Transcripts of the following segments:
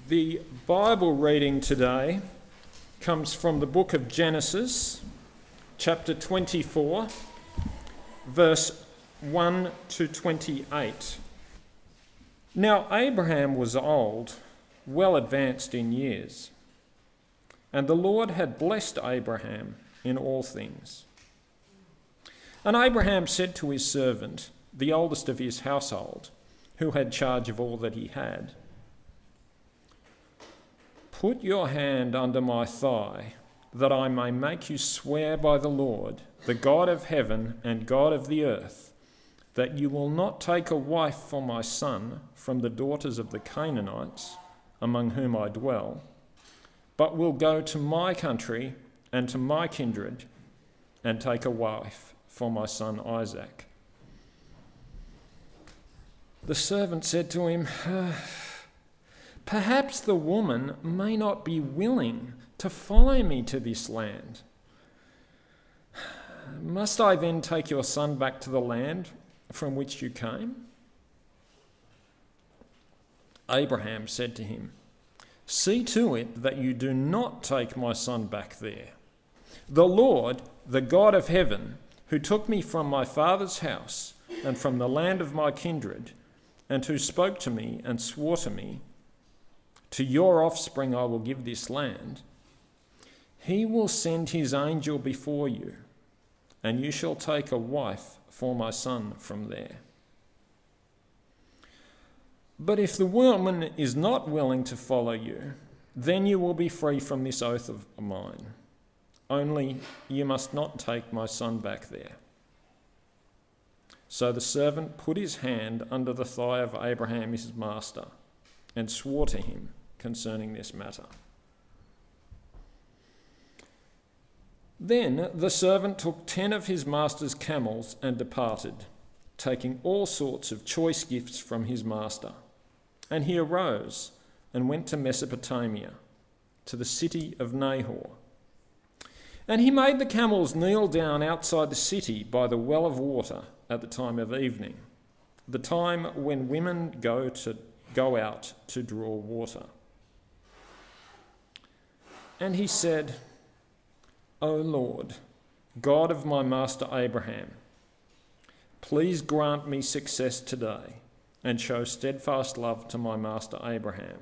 The Bible reading today comes from the book of Genesis, chapter 24, verse 1 to 28. Now Abraham was old, well advanced in years, and the Lord had blessed Abraham in all things. And Abraham said to his servant, the oldest of his household, who had charge of all that he had, "Put your hand under my thigh, that I may make you swear by the Lord, the God of heaven and God of the earth, that you will not take a wife for my son from the daughters of the Canaanites, among whom I dwell, but will go to my country and to my kindred and take a wife for my son Isaac." The servant said to him, "Perhaps the woman may not be willing to follow me to this land. Must I then take your son back to the land from which you came?" Abraham said to him, "See to it that you do not take my son back there. The Lord, the God of heaven, who took me from my father's house and from the land of my kindred, and who spoke to me and swore to me, 'To your offspring I will give this land,' he will send his angel before you, and you shall take a wife for my son from there. But if the woman is not willing to follow you, then you will be free from this oath of mine. Only you must not take my son back there." So the servant put his hand under the thigh of Abraham his master and swore to him concerning this matter. Then the servant took 10 of his master's camels and departed, taking all sorts of choice gifts from his master. And he arose and went to Mesopotamia, to the city of Nahor. And he made the camels kneel down outside the city by the well of water at the time of evening, the time when women go out to draw water. And he said, "O Lord, God of my master Abraham, please grant me success today and show steadfast love to my master Abraham.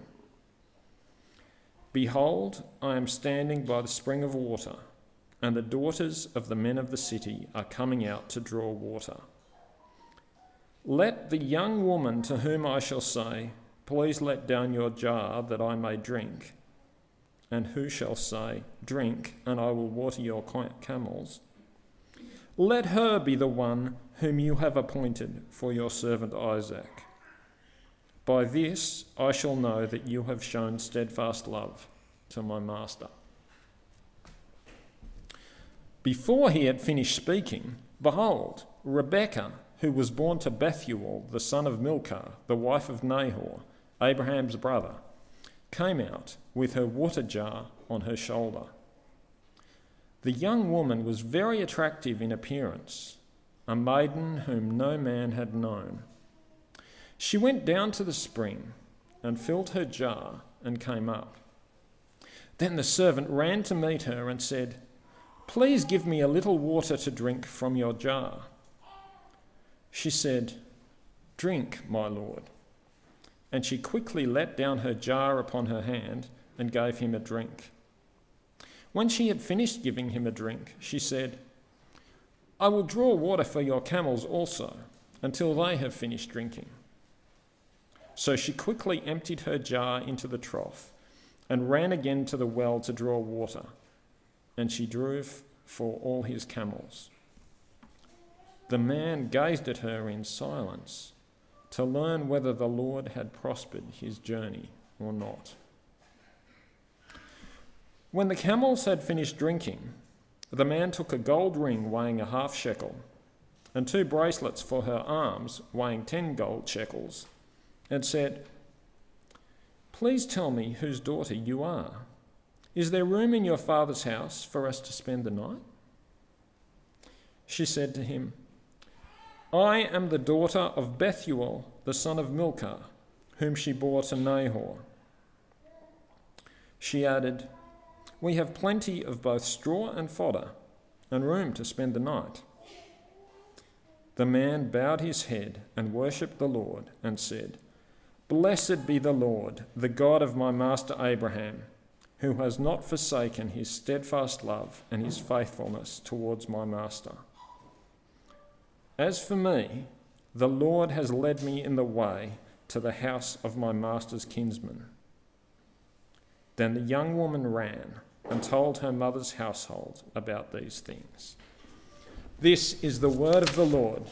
Behold, I am standing by the spring of water, and the daughters of the men of the city are coming out to draw water. Let the young woman to whom I shall say, 'Please let down your jar that I may drink,' and who shall say, 'Drink, and I will water your camels,' let her be the one whom you have appointed for your servant Isaac. By this I shall know that you have shown steadfast love to my master." Before he had finished speaking, behold, Rebekah, who was born to Bethuel, the son of Milcah, the wife of Nahor, Abraham's brother, came out with her water jar on her shoulder. The young woman was very attractive in appearance, a maiden whom no man had known. She went down to the spring and filled her jar and came up. Then the servant ran to meet her and said, "Please give me a little water to drink from your jar." She said, "Drink, my lord." And she quickly let down her jar upon her hand and gave him a drink. When she had finished giving him a drink, she said, "I will draw water for your camels also, until they have finished drinking." So she quickly emptied her jar into the trough and ran again to the well to draw water, and she drew for all his camels. The man gazed at her in silence to learn whether the Lord had prospered his journey or not. When the camels had finished drinking, the man took a gold ring weighing a half shekel and 2 bracelets for her arms weighing 10 gold shekels and said, "Please tell me whose daughter you are. Is there room in your father's house for us to spend the night?" She said to him, "I am the daughter of Bethuel, the son of Milcah, whom she bore to Nahor." She added, "We have plenty of both straw and fodder, and room to spend the night." The man bowed his head and worshipped the Lord and said, "Blessed be the Lord, the God of my master Abraham, who has not forsaken his steadfast love and his faithfulness towards my master. As for me, the Lord has led me in the way to the house of my master's kinsman." Then the young woman ran and told her mother's household about these things. This is the word of the Lord.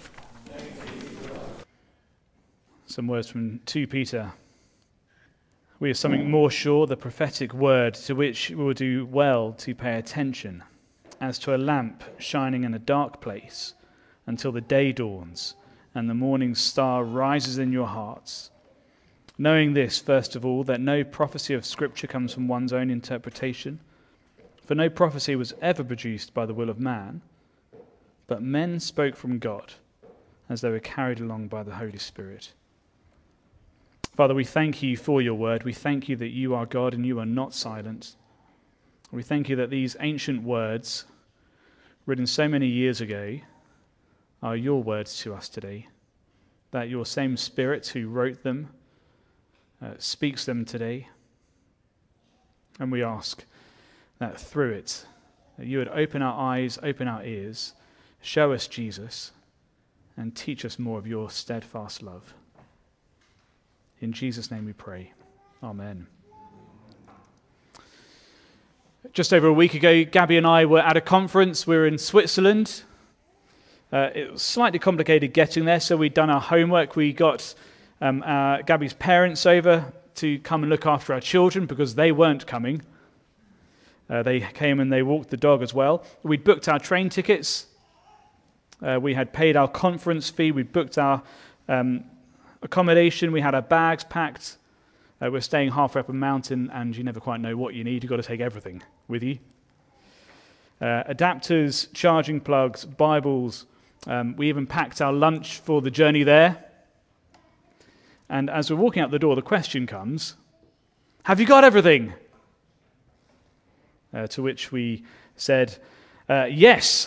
Some words from 2 Peter. We have something more sure, the prophetic word, to which we will do well to pay attention, as to a lamp shining in a dark place, until the day dawns and the morning star rises in your hearts. Knowing this, first of all, that no prophecy of Scripture comes from one's own interpretation, for no prophecy was ever produced by the will of man, but men spoke from God as they were carried along by the Holy Spirit. Father, we thank you for your word. We thank you that you are God and you are not silent. We thank you that these ancient words, written so many years ago, are your words to us today, that your same Spirit who wrote them speaks them today. And we ask that through it, that you would open our eyes, open our ears, show us Jesus, and teach us more of your steadfast love. In Jesus' name we pray. Amen. Just over a week ago, Gabby and I were at a conference. We were in Switzerland. It was slightly complicated getting there, so we'd done our homework. We got Gabby's parents over to come and look after our children because they weren't coming. They came and they walked the dog as well. We'd booked our train tickets. We had paid our conference fee. We'd booked our accommodation. We had our bags packed. We're staying halfway up a mountain, and you never quite know what you need. You've got to take everything with you. Adapters, charging plugs, Bibles. We even packed our lunch for the journey there. And as we're walking out the door, the question comes, have you got everything? To which we said, yes.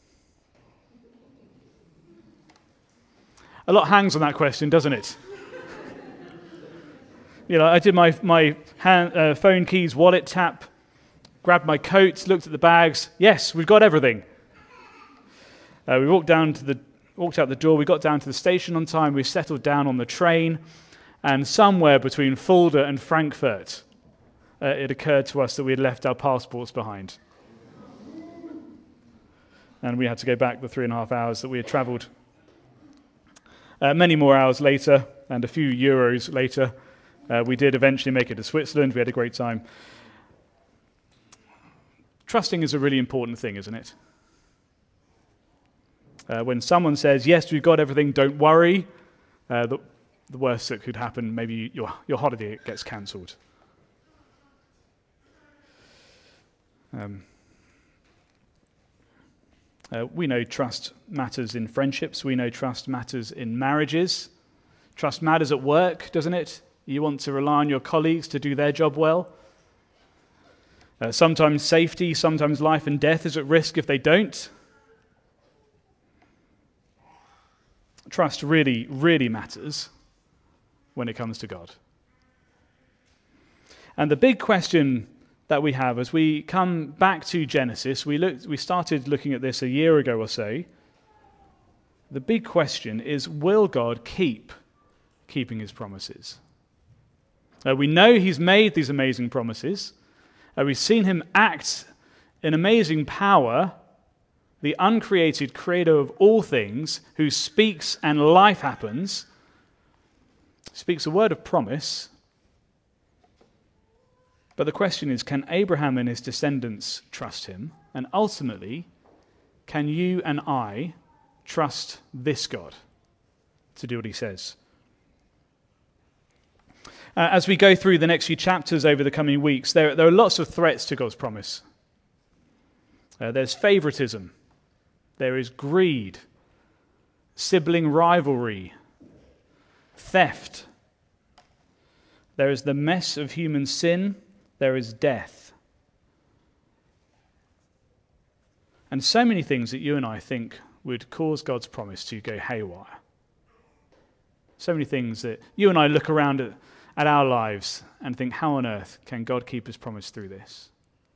A lot hangs on that question, doesn't it? I did my phone keys, wallet tap, grabbed my coat, looked at the bags. Yes, we've got everything. We walked out the door. We got down to the station on time. We settled down on the train, and somewhere between Fulda and Frankfurt, it occurred to us that we had left our passports behind, and we had to go back the 3.5 hours that we had travelled. Many more hours later, and a few euros later, we did eventually make it to Switzerland. We had a great time. Trusting is a really important thing, isn't it? When someone says, yes, we've got everything, don't worry, the worst that could happen, maybe your holiday gets cancelled. We know trust matters in friendships. We know trust matters in marriages. Trust matters at work, doesn't it? You want to rely on your colleagues to do their job well. Sometimes safety, sometimes life and death is at risk if they don't. Trust really, really matters when it comes to God. And the big question that we have as we come back to Genesis, we started looking at this a year ago or so. The big question is, will God keeping his promises? We know he's made these amazing promises. We've seen him act in amazing power, the uncreated creator of all things, who speaks and life happens, speaks a word of promise. But the question is, can Abraham and his descendants trust him? And ultimately, can you and I trust this God to do what he says? As we go through the next few chapters over the coming weeks, there are lots of threats to God's promise. There's favoritism. There is greed, sibling rivalry, theft. There is the mess of human sin. there is death. And so many things that you and I think would cause God's promise to go haywire. So many things that you and I look around at our lives and think, how on earth can God keep his promise through this?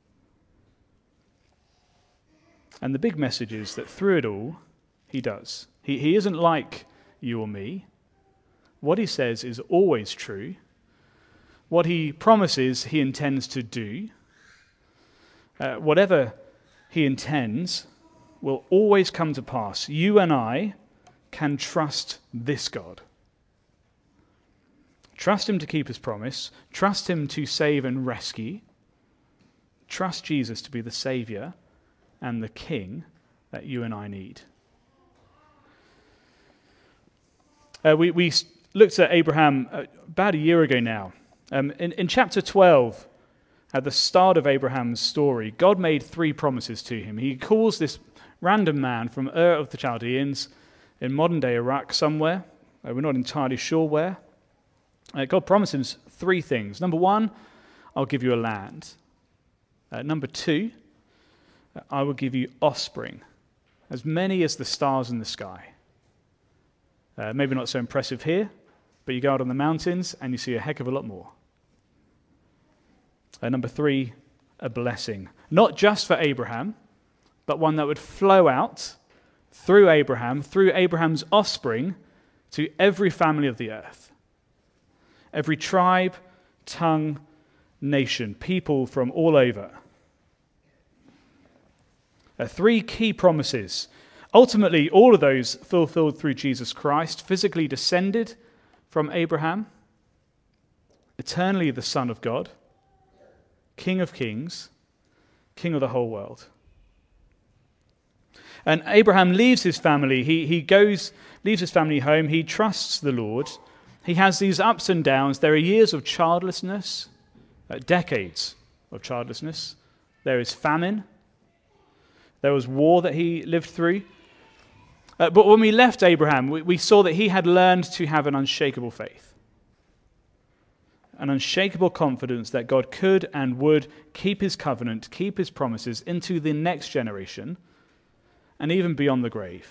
And the big message is that through it all, he does. He isn't like you or me. What he says is always true. What he promises, he intends to do. Whatever he intends will always come to pass. You and I can trust this God. Trust him to keep his promise. Trust him to save and rescue. Trust Jesus to be the Saviour and the King that you and I need. We looked at Abraham about a year ago now. In chapter 12, at the start of Abraham's story, God made 3 promises to him. He calls this random man from Ur of the Chaldeans in modern-day Iraq somewhere. We're not entirely sure where. God promises 3 things. Number 1, I'll give you a land. Number 2, I will give you offspring, as many as the stars in the sky. Maybe not so impressive here, but you go out on the mountains and you see a heck of a lot more. Number 3, a blessing. Not just for Abraham, but one that would flow out through Abraham's offspring, to every family of the earth. Every tribe, tongue, nation, people from all over. 3 key promises. Ultimately, all of those fulfilled through Jesus Christ, physically descended from Abraham, eternally the Son of God, King of kings, King of the whole world. And Abraham leaves his family. He leaves his family home. He trusts the Lord. He has these ups and downs. There are years of childlessness, decades of childlessness. There is famine. There was war that he lived through. But when we left Abraham, we saw that he had learned to have an unshakable faith. An unshakable confidence that God could and would keep his covenant, keep his promises into the next generation, and even beyond the grave.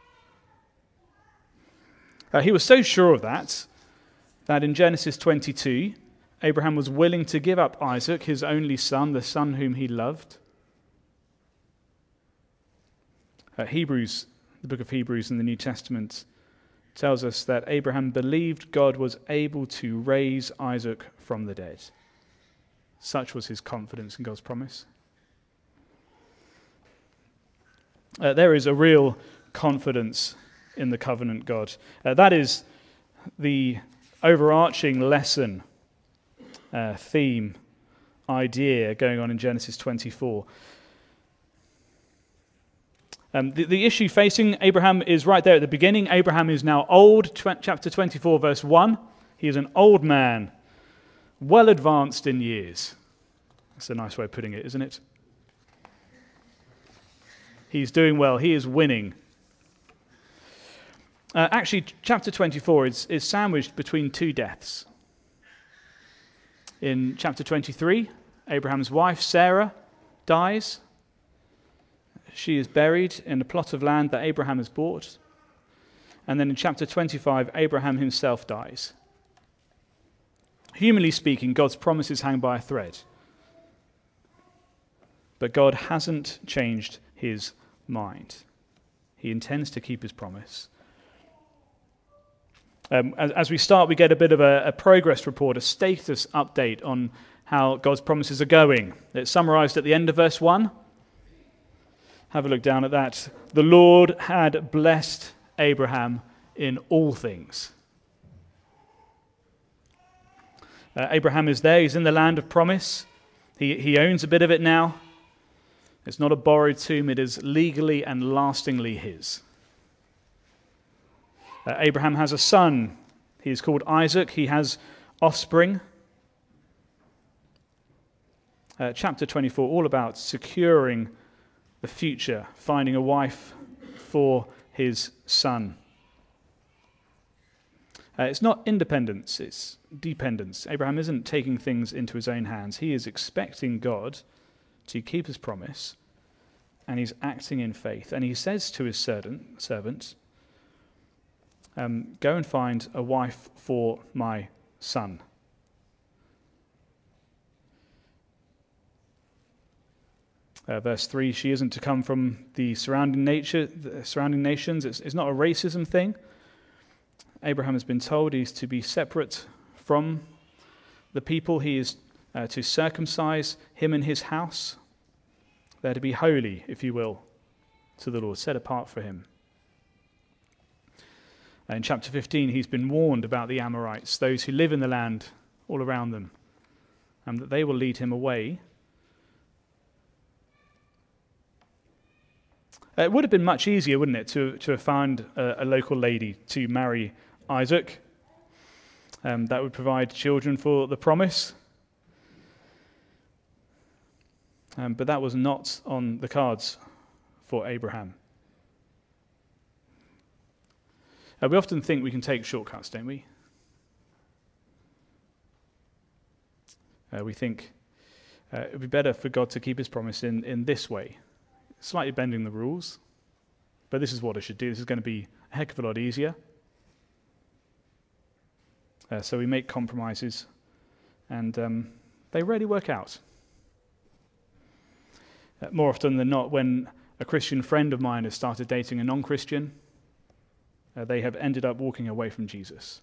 He was so sure of that in Genesis 22, Abraham was willing to give up Isaac, his only son, the son whom he loved. Hebrews, the book of Hebrews in the New Testament, tells us that Abraham believed God was able to raise Isaac from the dead. Such was his confidence in God's promise. There is a real confidence in the covenant God. That is the overarching lesson, theme, idea going on in Genesis 24. The issue facing Abraham is right there at the beginning. Abraham is now old, chapter 24, verse 1. He is an old man, well advanced in years. That's a nice way of putting it, isn't it? He's doing well. He is winning. Actually, chapter 24 is sandwiched between 2 deaths. In chapter 23, Abraham's wife, Sarah, dies. She is buried in a plot of land that Abraham has bought. And then in chapter 25, Abraham himself dies. Humanly speaking, God's promises hang by a thread. But God hasn't changed his mind. He intends to keep his promise. As we start, we get a bit of a progress report, a status update on how God's promises are going. It's summarized at the end of verse 1. Have a look down at that. The Lord had blessed Abraham in all things. Abraham is there. He's in the land of promise. He owns a bit of it now. It's not a borrowed tomb. It is legally and lastingly his. Abraham has a son. He is called Isaac. He has offspring. Chapter 24, all about securing the future, finding a wife for his son. It's not independence, it's dependence. Abraham isn't taking things into his own hands. He is expecting God to keep his promise, and he's acting in faith. And he says to his servant, go and find a wife for my son. Verse 3, she isn't to come from the surrounding nations. It's not a racism thing. Abraham has been told he's to be separate from the people. He is to circumcise him and his house. They're to be holy, if you will, to the Lord, set apart for him. In chapter 15, he's been warned about the Amorites, those who live in the land all around them, and that they will lead him away. It would have been much easier, wouldn't it, to have found a local lady to marry Isaac. That would provide children for the promise. But that was not on the cards for Abraham. We often think we can take shortcuts, don't we? We think it would be better for God to keep his promise in this way. Slightly bending the rules, but this is what I should do. This is going to be a heck of a lot easier. So we make compromises, and they rarely work out. More often than not, when a Christian friend of mine has started dating a non-Christian, they have ended up walking away from Jesus.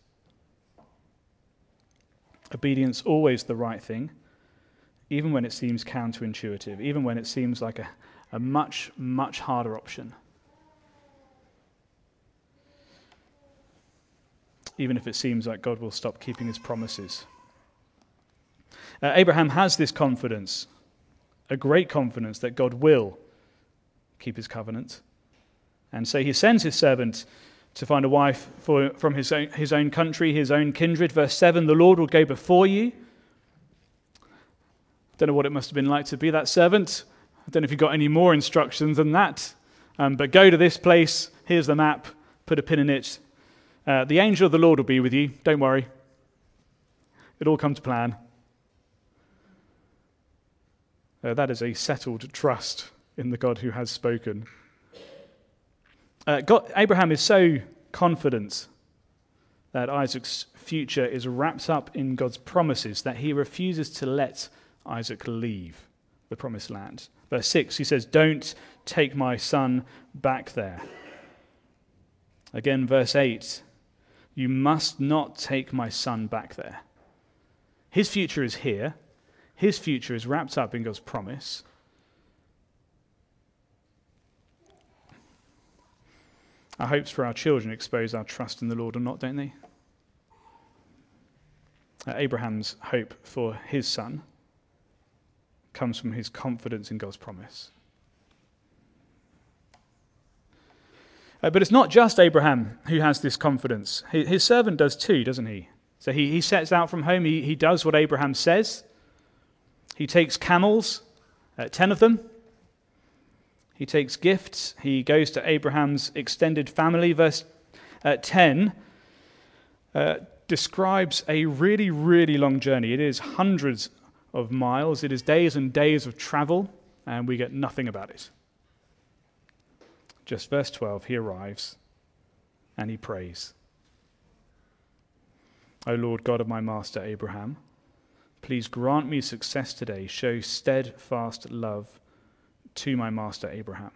Obedience always the right thing, even when it seems counterintuitive, even when it seems like a much, much harder option. Even if it seems like God will stop keeping his promises. Abraham has this confidence, a great confidence that God will keep his covenant. And so he sends his servant to find a wife from his own country, his own kindred. Verse 7, the Lord will go before you. Don't know what it must have been like to be that servant. I don't know if you got any more instructions than that. But go to this place. Here's the map. Put a pin in it. The angel of the Lord will be with you. Don't worry. It'll all come to plan. That is a settled trust in the God who has spoken. Abraham is so confident that Isaac's future is wrapped up in God's promises that he refuses to let Isaac leave the promised land. Verse 6, he says, don't take my son back there. Again, verse 8, you must not take my son back there. His future is here. His future is wrapped up in God's promise. Our hopes for our children expose our trust in the Lord or not, don't they? Abraham's hope for his son comes from his confidence in God's promise. But it's not just Abraham who has this confidence. His servant does too, doesn't he? So he sets out from home. He does what Abraham says. He takes camels, 10 of them. He takes gifts. He goes to Abraham's extended family. Verse 10 describes a really, really long journey. It is hundreds of miles. It is days and days of travel, and we get nothing about it. Just verse 12, he arrives and he prays. O Lord God of my master Abraham, please grant me success today. Show steadfast love to my master Abraham.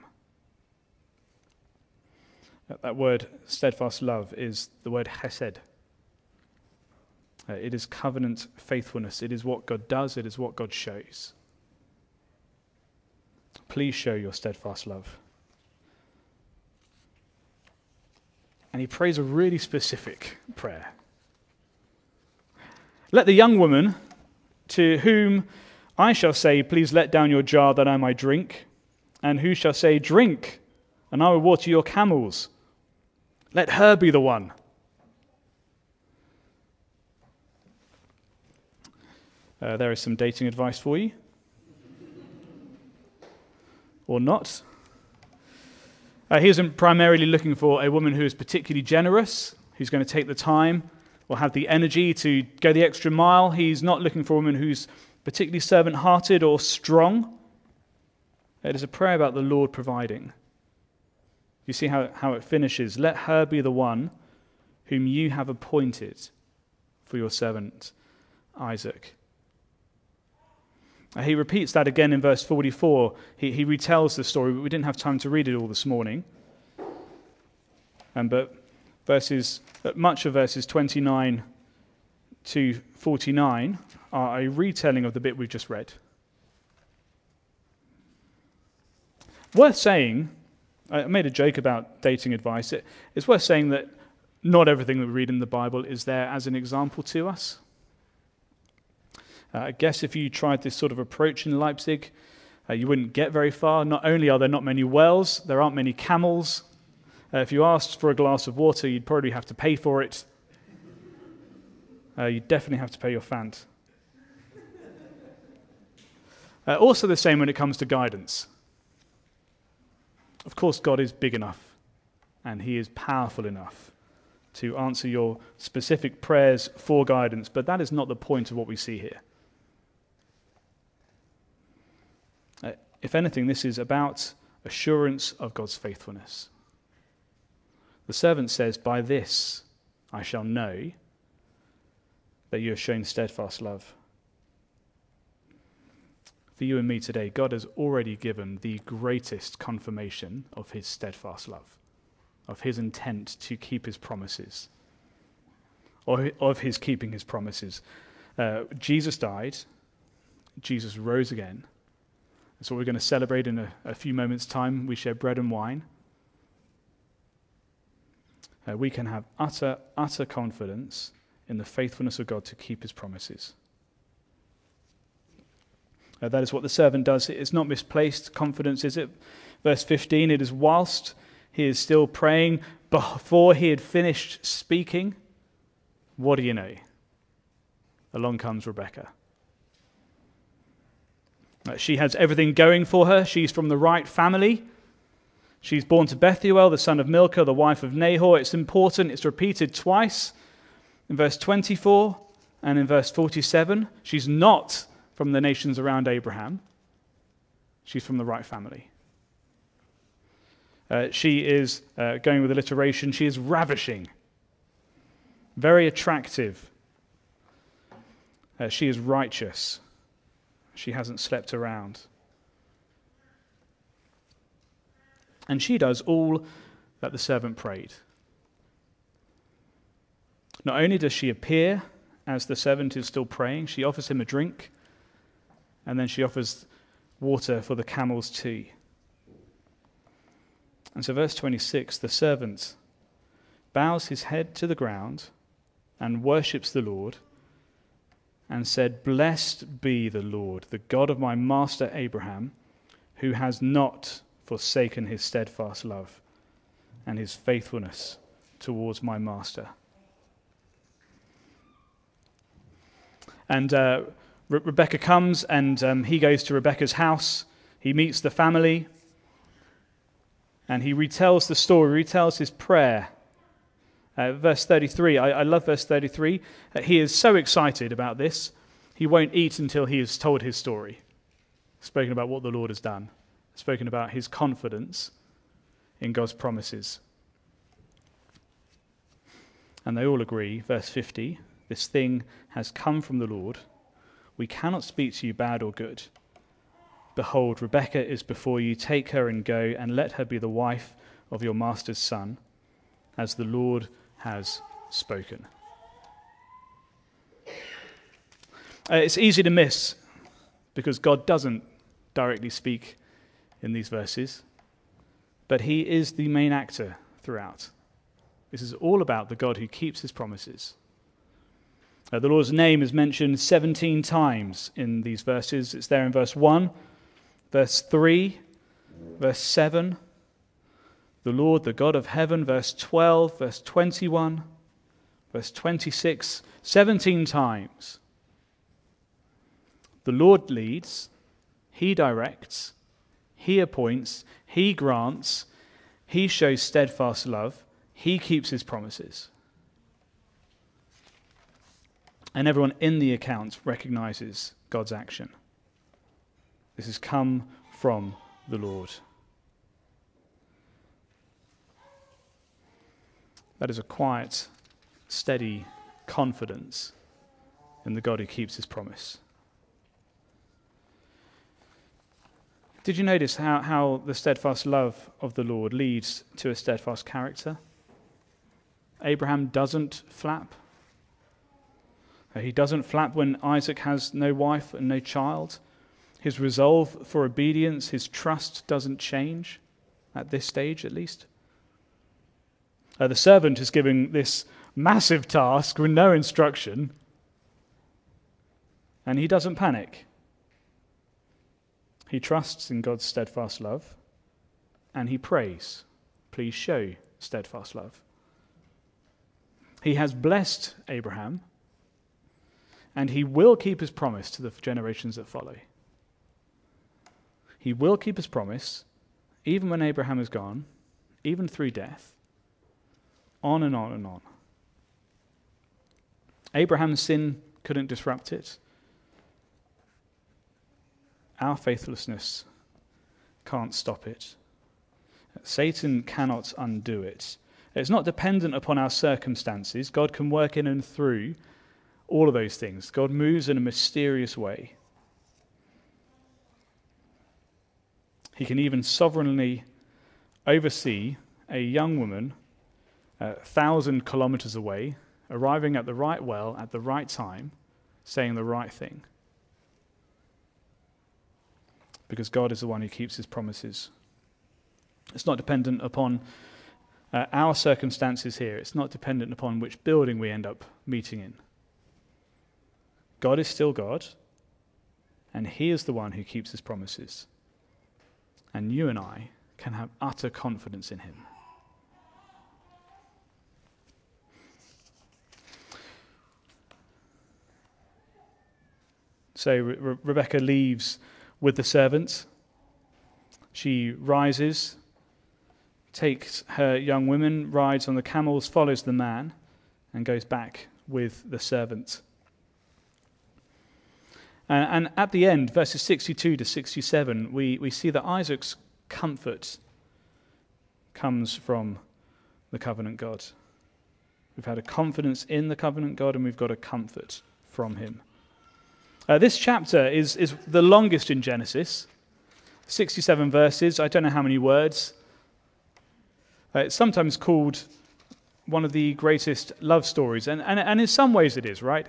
That word, steadfast love, is the word chesed. It is covenant faithfulness. It is what God does. It is what God shows. Please show your steadfast love. And he prays a really specific prayer. Let the young woman to whom I shall say, please let down your jar that I might drink, and who shall say, drink, and I will water your camels. Let her be the one. There is some dating advice for you. Or not. He isn't primarily looking for a woman who is particularly generous, who's going to take the time or have the energy to go the extra mile. He's not looking for a woman who's particularly servant-hearted or strong. It is a prayer about the Lord providing. You see how it finishes. Let her be the one whom you have appointed for your servant Isaac. He repeats that again in verse 44. He retells the story, but we didn't have time to read it all this morning. But much of verses 29 to 49 are a retelling of the bit we've just read. Worth saying, I made a joke about dating advice. It's worth saying that not everything that we read in the Bible is there as an example to us. I guess if you tried this sort of approach in Leipzig, you wouldn't get very far. Not only are there not many wells, there aren't many camels. If you asked for a glass of water, you'd probably have to pay for it. You'd definitely have to pay your fant. Also the same when it comes to guidance. Of course, God is big enough, and he is powerful enough to answer your specific prayers for guidance, but that is not the point of what we see here. If anything, this is about assurance of God's faithfulness. The servant says, "By this I shall know that you have shown steadfast love." For you and me today, God has already given the greatest confirmation of his steadfast love, of his intent to keep his promises, or of his keeping his promises. Jesus died, Jesus rose again. That's what we're going to celebrate in a few moments' time. We share bread and wine. We can have utter confidence in the faithfulness of God to keep his promises. That is what the servant does. It's not misplaced confidence, is it? Verse 15, it is whilst he is still praying, before he had finished speaking, what do you know? Along comes Rebekah. She has everything going for her. She's from the right family. She's born to Bethuel, the son of Milcah, the wife of Nahor. It's important. It's repeated twice in verse 24 and in verse 47. She's not from the nations around Abraham. She's from the right family. She is, going with alliteration, she is ravishing, very attractive. She is righteous. She hasn't slept around. And she does all that the servant prayed. Not only does she appear as the servant is still praying, she offers him a drink, and then she offers water for the camels too. And so verse 26, the servant bows his head to the ground and worships the Lord and said, "Blessed be the Lord, the God of my master Abraham, who has not forsaken his steadfast love and his faithfulness towards my master." And Rebekah comes, and he goes to Rebekah's house. He meets the family, and he retells the story, retells his prayer. Verse 33, I love verse 33. He is so excited about this, he won't eat until he has told his story, spoken about what the Lord has done, spoken about his confidence in God's promises. And they all agree, verse 50, this thing has come from the Lord. We cannot speak to you bad or good. Behold, Rebekah is before you. Take her and go, and let her be the wife of your master's son, as the Lord has spoken. It's easy to miss, because God doesn't directly speak in these verses, but he is the main actor throughout. This is all about the God who keeps his promises. The Lord's name is mentioned 17 times in these verses. It's there in verse 1, verse 3, verse 7, the Lord, the God of heaven, verse 12, verse 21, verse 26, 17 times. The Lord leads, he directs, he appoints, he grants, he shows steadfast love, he keeps his promises. And everyone in the account recognizes God's action. This has come from the Lord. That is a quiet, steady confidence in the God who keeps his promise. Did you notice how the steadfast love of the Lord leads to a steadfast character? Abraham doesn't flap. He doesn't flap when Isaac has no wife and no child. His resolve for obedience, his trust doesn't change, at this stage at least. The servant is given this massive task with no instruction, and he doesn't panic. He trusts in God's steadfast love, and he prays, please show steadfast love. He has blessed Abraham, and he will keep his promise to the generations that follow. He will keep his promise, even when Abraham is gone, even through death, on and on and on. Abraham's sin couldn't disrupt it. Our faithlessness can't stop it. Satan cannot undo it. It's not dependent upon our circumstances. God can work in and through all of those things. God moves in a mysterious way. He can even sovereignly oversee a young woman 1,000 kilometers away, arriving at the right well at the right time, saying the right thing. Because God is the one who keeps his promises. It's not dependent upon our circumstances here. It's not dependent upon which building we end up meeting in. God is still God, and he is the one who keeps his promises. And you and I can have utter confidence in him. So Rebecca leaves with the servants. She rises, takes her young women, rides on the camels, follows the man, and goes back with the servant. And at the end, verses 62 to 67, we see that Isaac's comfort comes from the covenant God. We've had a confidence in the covenant God, and we've got a comfort from him. This chapter is the longest in Genesis, 67 verses. I don't know how many words. It's sometimes called one of the greatest love stories, and in some ways it is, right?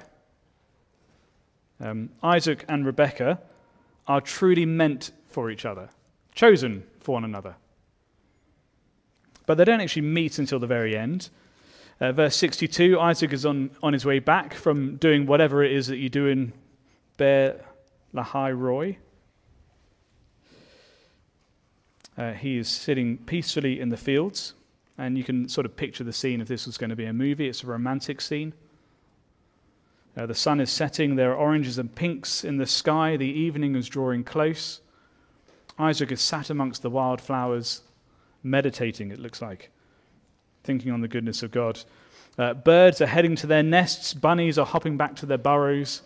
Isaac and Rebekah are truly meant for each other, chosen for one another. But they don't actually meet until the very end. Verse 62, Isaac is on his way back from doing whatever it is that you do in Beer Lahai Roy. He is sitting peacefully in the fields, and you can sort of picture the scene if this was going to be a movie. It's a romantic scene. The sun is setting, there are oranges and pinks in the sky, the evening is drawing close. Isaac is sat amongst the wildflowers, meditating, it looks like, thinking on the goodness of God. Birds are heading to their nests, bunnies are hopping back to their burrows.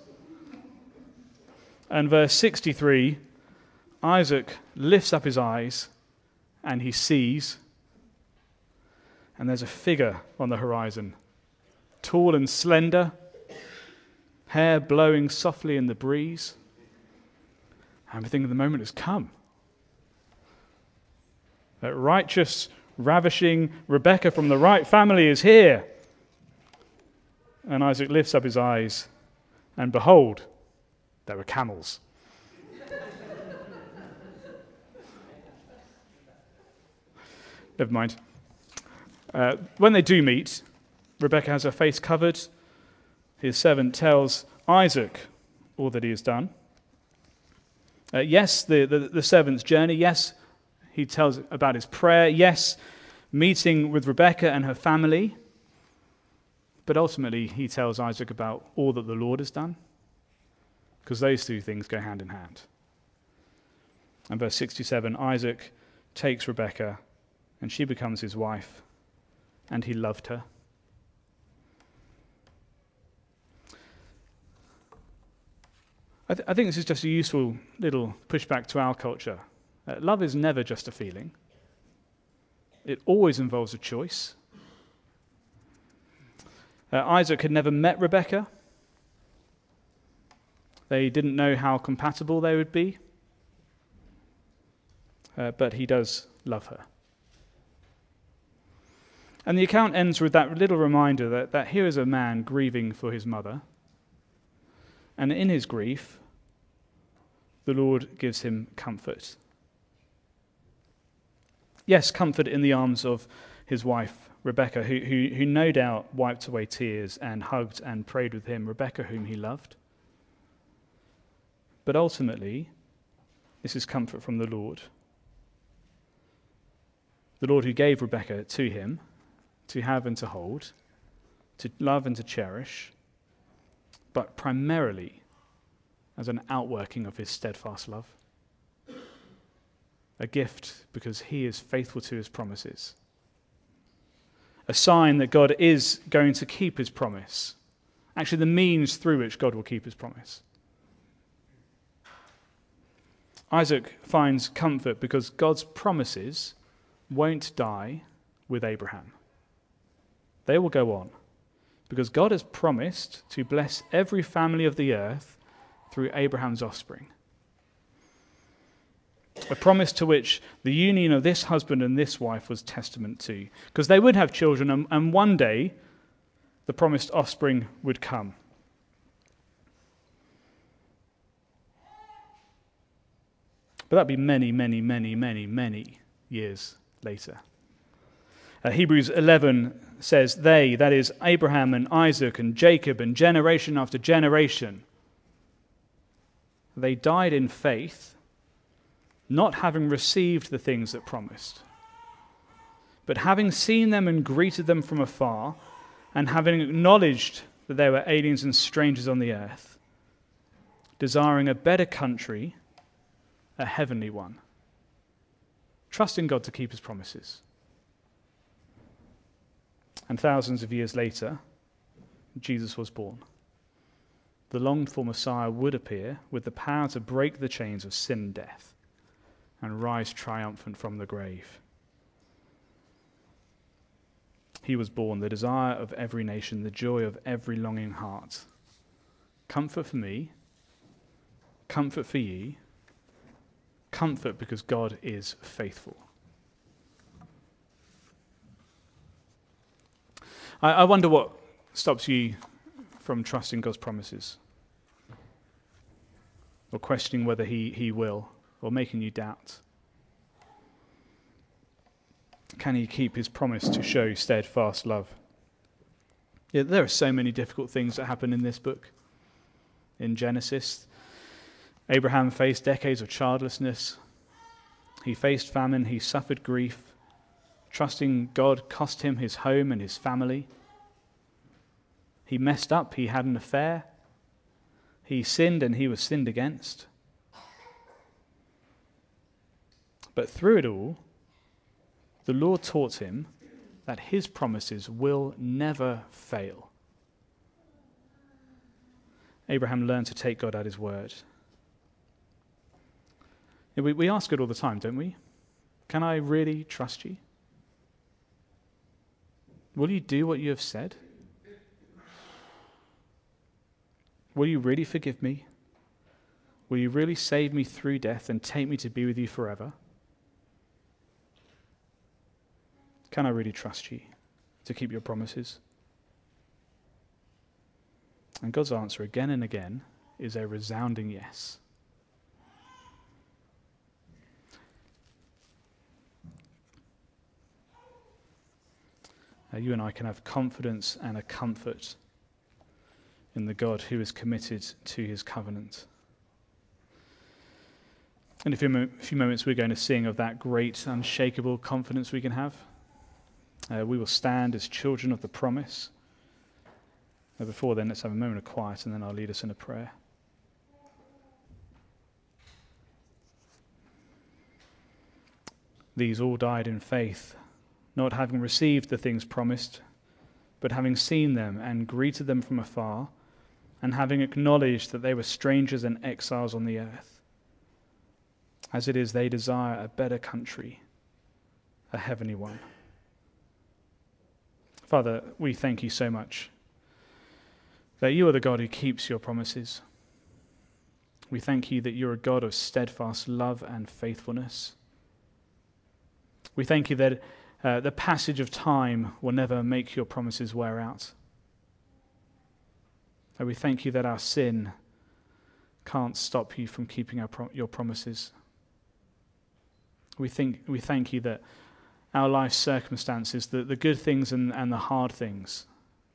And verse 63, Isaac lifts up his eyes and he sees, and there's a figure on the horizon, tall and slender, hair blowing softly in the breeze. And we think the moment has come. That righteous, ravishing Rebekah from the right family is here. And Isaac lifts up his eyes, and behold, there were camels. Never mind. When they do meet, Rebekah has her face covered. His servant tells Isaac all that he has done. Yes, the servant's journey. Yes, he tells about his prayer. Yes, meeting with Rebekah and her family. But ultimately, he tells Isaac about all that the Lord has done, because those two things go hand in hand. And verse 67, Isaac takes Rebekah, and she becomes his wife, and he loved her. I think this is just a useful little pushback to our culture. Love is never just a feeling. It always involves a choice. Isaac had never met Rebekah. They didn't know how compatible they would be. But he does love her. And the account ends with that little reminder that here is a man grieving for his mother. And in his grief, the Lord gives him comfort. Yes, comfort in the arms of his wife, Rebekah, who no doubt wiped away tears and hugged and prayed with him, Rebekah whom he loved. But ultimately, this is comfort from the Lord. The Lord who gave Rebekah to him, to have and to hold, to love and to cherish, but primarily as an outworking of his steadfast love. A gift because he is faithful to his promises. A sign that God is going to keep his promise. Actually, the means through which God will keep his promise. Isaac finds comfort because God's promises won't die with Abraham. They will go on because God has promised to bless every family of the earth through Abraham's offspring. A promise to which the union of this husband and this wife was testament to, because they would have children and one day the promised offspring would come. But that'd be many, many, many, many, many years later. Hebrews 11 says, they, that is Abraham and Isaac and Jacob and generation after generation, they died in faith, not having received the things that promised, but having seen them and greeted them from afar, and having acknowledged that they were aliens and strangers on the earth, desiring a better country, a heavenly one, trusting God to keep his promises. And thousands of years later, Jesus was born. The longed-for Messiah would appear with the power to break the chains of sin and death and rise triumphant from the grave. He was born, the desire of every nation, the joy of every longing heart. Comfort for me, comfort for ye, comfort because God is faithful. I wonder what stops you from trusting God's promises, or questioning whether he will, or making you doubt. Can he keep his promise to show steadfast love? Yeah, there are so many difficult things that happen in this book. In Genesis, Abraham faced decades of childlessness. He faced famine. He suffered grief. Trusting God cost him his home and his family. He messed up. He had an affair. He sinned and he was sinned against. But through it all, the Lord taught him that his promises will never fail. Abraham learned to take God at his word. We ask it all the time, don't we? Can I really trust you? Will you do what you have said? Will you really forgive me? Will you really save me through death and take me to be with you forever? Can I really trust you to keep your promises? And God's answer again and again is a resounding yes. You and I can have confidence and a comfort in the God who is committed to his covenant. In a few moments we're going to sing of that great unshakable confidence we can have. We will stand as children of the promise. Before then, let's have a moment of quiet and then I'll lead us in a prayer. These all died in faith, not having received the things promised, but having seen them and greeted them from afar, and having acknowledged that they were strangers and exiles on the earth. As it is, they desire a better country, a heavenly one. Father, we thank you so much that you are the God who keeps your promises. We thank you that you're a God of steadfast love and faithfulness. We thank you that the passage of time will never make your promises wear out. And we thank you that our sin can't stop you from keeping your promises. We thank you that our life circumstances, the good things and the hard things,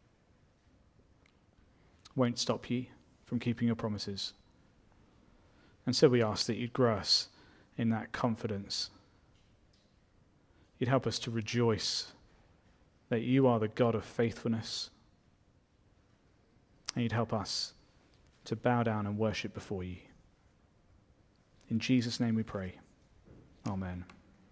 won't stop you from keeping your promises. And so we ask that you'd grow us in that confidence. You'd help us to rejoice that you are the God of faithfulness. And you'd help us to bow down and worship before you. In Jesus' name we pray. Amen.